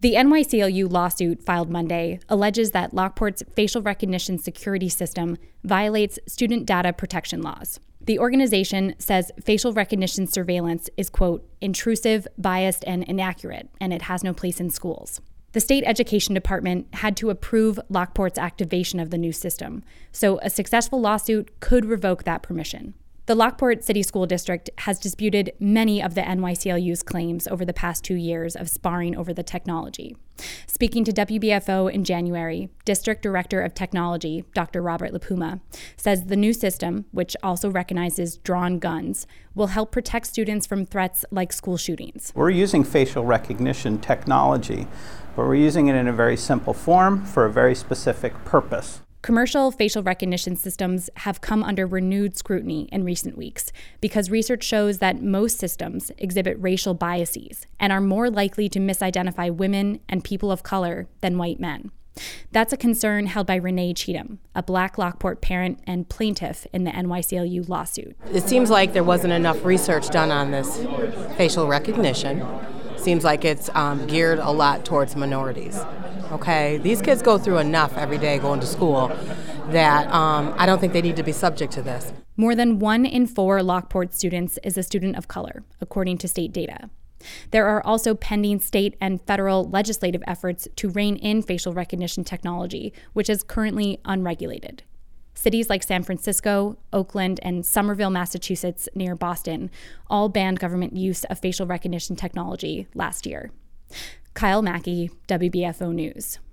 The NYCLU lawsuit filed Monday alleges that Lockport's facial recognition security system violates student data protection laws. The organization says facial recognition surveillance is, quote, intrusive, biased, and inaccurate, and it has no place in schools. The state education department had to approve Lockport's activation of the new system, so a successful lawsuit could revoke that permission. The Lockport City School District has disputed many of the NYCLU's claims over the past 2 years of sparring over the technology. Speaking to WBFO in January, District Director of Technology, Dr. Robert LaPuma, says the new system, which also recognizes drawn guns, will help protect students from threats like school shootings. We're using facial recognition technology, but we're using it in a very simple form for a very specific purpose. Commercial facial recognition systems have come under renewed scrutiny in recent weeks because research shows that most systems exhibit racial biases and are more likely to misidentify women and people of color than white men. That's a concern held by Renee Cheatham, a Black Lockport parent and plaintiff in the NYCLU lawsuit. It seems like there wasn't enough research done on this facial recognition. Seems like it's geared a lot towards minorities. Okay, these kids go through enough every day going to school that I don't think they need to be subject to this. More than 1 in 4 Lockport students is a student of color, according to state data. There are also pending state and federal legislative efforts to rein in facial recognition technology, which is currently unregulated. Cities like San Francisco, Oakland, and Somerville, Massachusetts, near Boston, all banned government use of facial recognition technology last year. Kyle Mackey, WBFO News.